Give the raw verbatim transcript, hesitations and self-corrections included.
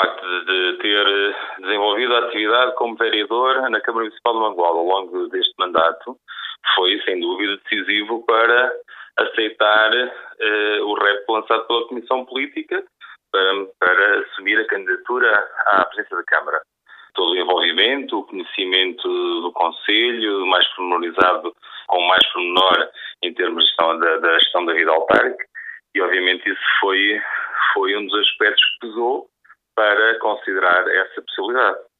facto de, de ter desenvolvido a atividade como vereador na Câmara Municipal de Mangualde ao longo deste mandato foi, sem dúvida, decisivo para aceitar uh, o repto lançado pela Comissão Política para, para assumir a candidatura à presidência da Câmara. Todo o envolvimento, o conhecimento do Conselho, mais pormenorizado, com mais pormenor em termos de gestão da, da gestão da vida autárquica, e obviamente isso foi, foi um dos aspectos que pesou para considerar essa possibilidade.